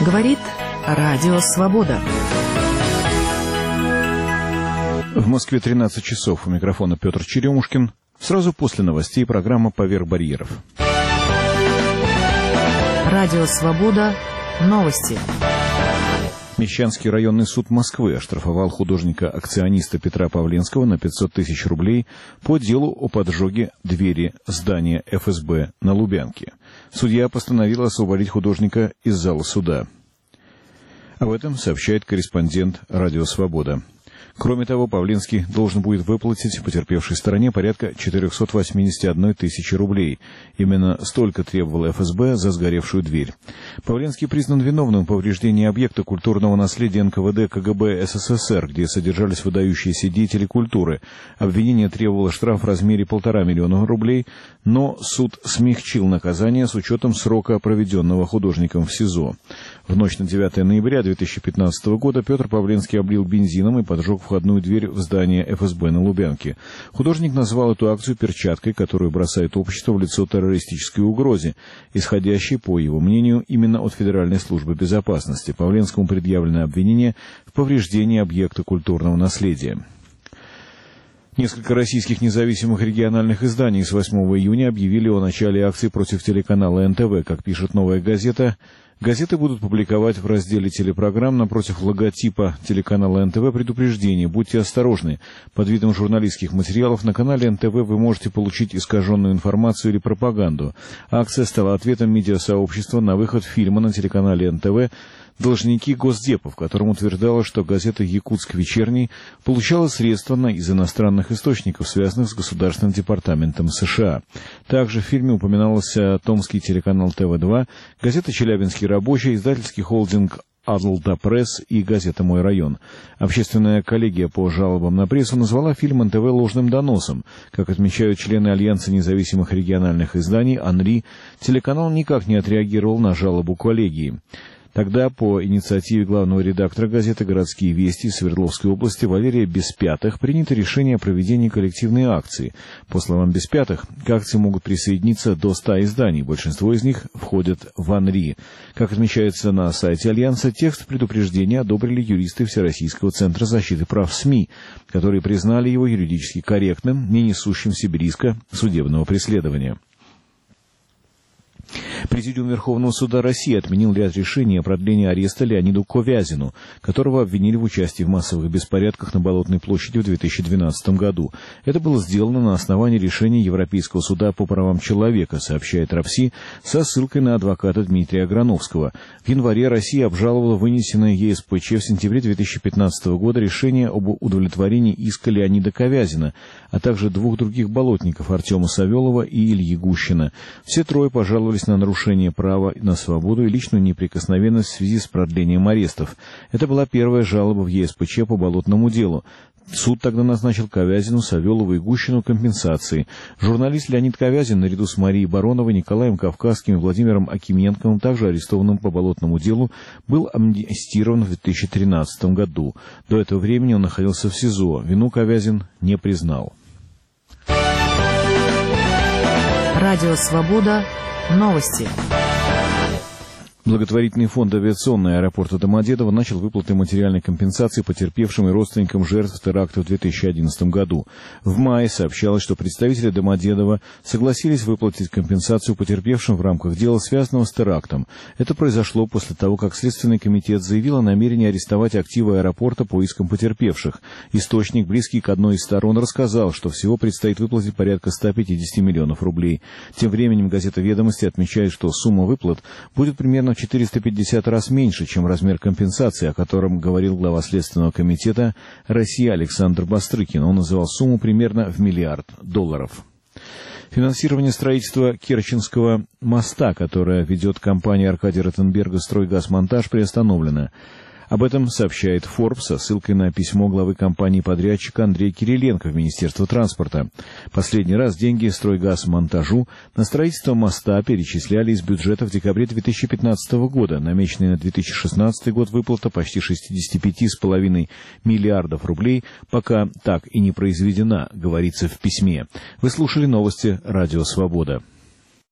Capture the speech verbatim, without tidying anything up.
Говорит Радио Свобода. В Москве тринадцать часов. У микрофона Петр Черемушкин. Сразу после новостей программа «Поверх барьеров». Радио Свобода. Новости. Мещанский районный суд Москвы оштрафовал художника-акциониста Петра Павленского на пятьсот тысяч рублей по делу о поджоге двери здания эф эс бэ на Лубянке. Судья постановил освободить художника из зала суда. Об этом сообщает корреспондент «Радио Свобода». Кроме того, Павленский должен будет выплатить потерпевшей стороне порядка четыреста восемьдесят одна тысяча рублей. Именно столько требовал эф эс бэ за сгоревшую дверь. Павленский признан виновным в повреждении объекта культурного наследия эн ка вэ дэ ка гэ бэ эс эс эс эр, где содержались выдающиеся деятели культуры. Обвинение требовало штраф в размере полтора миллиона рублей, но суд смягчил наказание с учетом срока, проведенного художником в СИЗО. В ночь на девятое ноября две тысячи пятнадцатого года Петр Павленский облил бензином и поджег входную дверь в здание эф эс бэ на Лубянке. Художник назвал эту акцию перчаткой, которую бросает общество в лицо террористической угрозе, исходящей, по его мнению, именно от Федеральной службы безопасности. Павленскому предъявлено обвинение в повреждении объекта культурного наследия. Несколько российских независимых региональных изданий с восьмого июня объявили о начале акции против телеканала эн тэ вэ. Как пишет «Новая газета», газеты будут публиковать в разделе телепрограмм напротив логотипа телеканала эн тэ вэ предупреждение: будьте осторожны. Под видом журналистских материалов на канале эн тэ вэ вы можете получить искаженную информацию или пропаганду. Акция стала ответом медиасообщества на выход фильма на телеканале эн тэ вэ «Должники Госдепа», в котором утверждалось, что газета «Якутск вечерний» получала средства из иностранных источников, связанных с Государственным департаментом США. Также в фильме упоминалось томский телеканал тэ вэ два, газета «Челябинский рабочий», издательский холдинг «Адлта Пресс» и газета «Мой район». Общественная коллегия по жалобам на прессу назвала фильм эн тэ вэ ложным доносом. Как отмечают члены Альянса независимых региональных изданий «Анри», телеканал никак не отреагировал на жалобу коллегии. Тогда по инициативе главного редактора газеты «Городские вести» Свердловской области Валерия Беспятых принято решение о проведении коллективной акции. По словам Беспятых, к акции могут присоединиться до ста изданий, большинство из них входят в АНРИ. Как отмечается на сайте Альянса, текст предупреждения одобрили юристы Всероссийского центра защиты прав СМИ, которые признали его юридически корректным, не несущим в себе риска судебного преследования. Президиум Верховного суда России отменил ряд решений о продлении ареста Леониду Ковязину, которого обвинили в участии в массовых беспорядках на Болотной площади в две тысячи двенадцатом году. Это было сделано на основании решения Европейского суда по правам человека, сообщает РАПСИ со ссылкой на адвоката Дмитрия Грановского. В январе Россия обжаловала вынесенное е эс пэ че в сентябре две тысячи пятнадцатого года решение об удовлетворении иска Леонида Ковязина, а также двух других болотников Артема Савелова и Ильи Гущина. Все трое пожаловались на нарушение права на свободу и личную неприкосновенность в связи с продлением арестов. Это была первая жалоба в е эс пэ че по болотному делу. Суд тогда назначил Ковязину, Савелову и Гущину компенсации. Журналист Леонид Ковязин, наряду с Марией Бароновой, Николаем Кавказским и Владимиром Акименковым, также арестованным по болотному делу, был амнистирован в две тысячи тринадцатом году. До этого времени он находился в СИЗО. Вину Ковязин не признал. Радио Свобода. Новости. Благотворительный фонд авиационный аэропорта Домодедово начал выплаты материальной компенсации потерпевшим и родственникам жертв теракта в две тысячи одиннадцатом году. В мае сообщалось, что представители Домодедова согласились выплатить компенсацию потерпевшим в рамках дела, связанного с терактом. Это произошло после того, как Следственный комитет заявил о намерении арестовать активы аэропорта по искам потерпевших. Источник, близкий к одной из сторон, рассказал, что всего предстоит выплатить порядка ста пятидесяти миллионов рублей. Тем временем газета «Ведомости» отмечает, что сумма выплат будет примерно в четыреста пятьдесят раз меньше, чем размер компенсации, о котором говорил глава Следственного комитета России Александр Бастрыкин. Он называл сумму примерно в миллиард долларов. Финансирование строительства Керченского моста, которое ведет компания Аркадия Ротенберга «Стройгазмонтаж», приостановлено. Об этом сообщает Forbes со ссылкой на письмо главы компании-подрядчика Андрея Кириленко в Министерство транспорта. Последний раз деньги «Стройгазмонтажу» на строительство моста перечисляли из бюджета в декабре две тысячи пятнадцатого года. Намеченная на две тысячи шестнадцатый год выплата почти шестьдесят пять целых пять десятых миллиардов рублей пока так и не произведена, говорится в письме. Вы слушали новости «Радио Свобода».